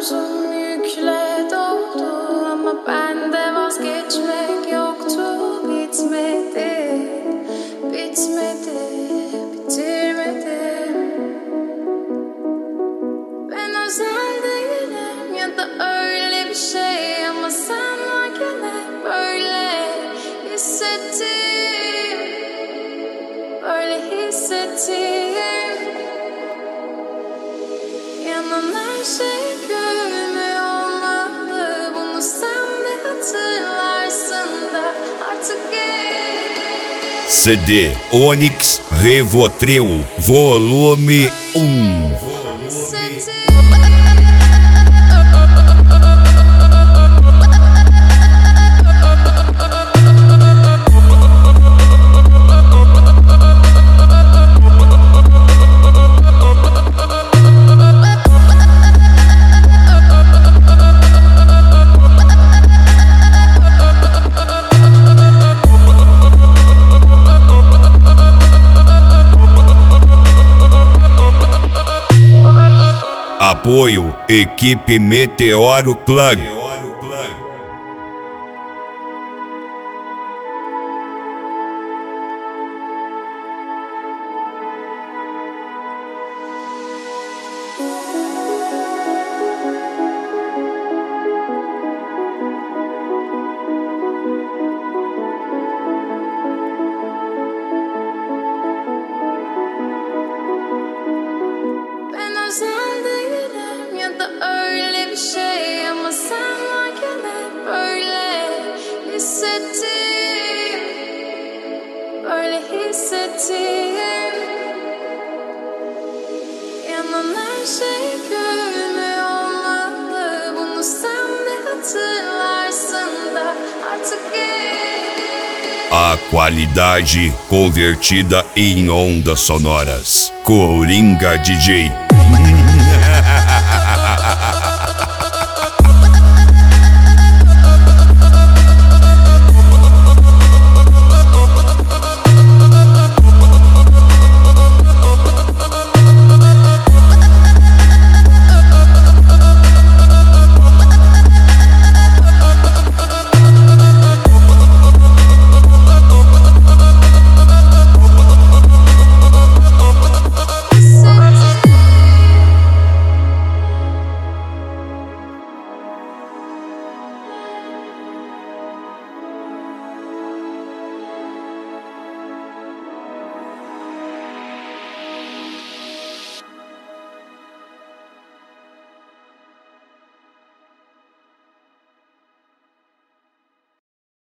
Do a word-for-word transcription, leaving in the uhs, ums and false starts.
omzum yükle doldu ama bende vazgeçmek yoktu. Bitmedi, bitmedi, bitirmedim. Ben özel değilim ya da öyle bir şey ama sen varken hep böyle hissettim, böyle hissettim. Yanan her şey görünmüyor olmalı. Bunu sen de hatırlarsın da artık geç. C D Onyx Rivotril Volume um. Apoio Equipe Meteoro Plug. Ben özel değilim ya da öyle bir şey ama sen varken hep böyle hissettim, böyle hissettim. Yanan her şey görünmüyor olmalı. Bunu sen de hatırlarsın da artık geç. A qualidade convertida em ondas sonoras. Coringa D J.